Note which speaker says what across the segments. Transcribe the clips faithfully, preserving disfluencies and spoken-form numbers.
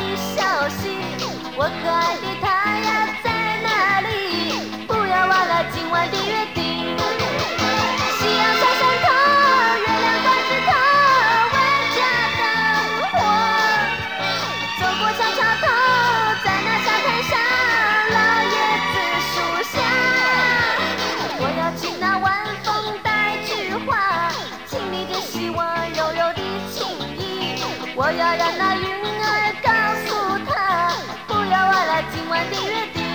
Speaker 1: 的消息。我可爱的他呀在哪里？不要忘了今晚的约定。夕阳下山头，月亮挂枝头，万家灯火。走过小桥头，在那沙滩上，老叶子树下。我要去那晚风带菊花，请你珍惜我柔柔的情意。我要让那云儿告诉他，不要忘了今晚的约定。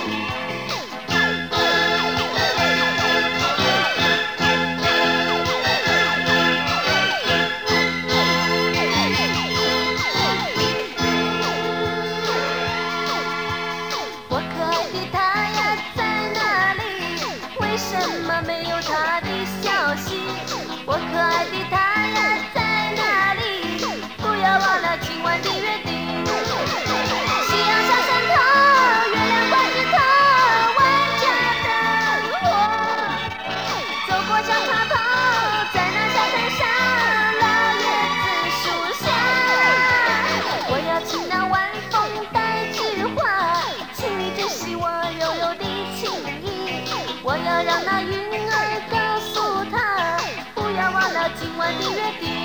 Speaker 1: 我可爱的他呀在哪里？为什么没有他的消息？我可爱的他呀在哪里？不要忘了今晚的约定。夕阳下山头，月亮挂枝头，万家灯火。走过小桥头，在那沙滩上，老叶子树下。我要请那晚风带菊花，请你珍惜我柔柔的情意。我要让那云儿告诉他，不要忘了今晚的约定。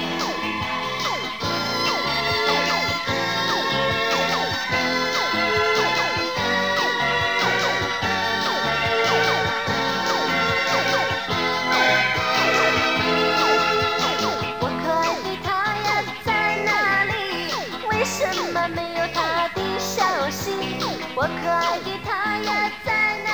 Speaker 1: 我可爱的他呀在哪里？为什么没有他的消息？我可爱的他呀在哪里？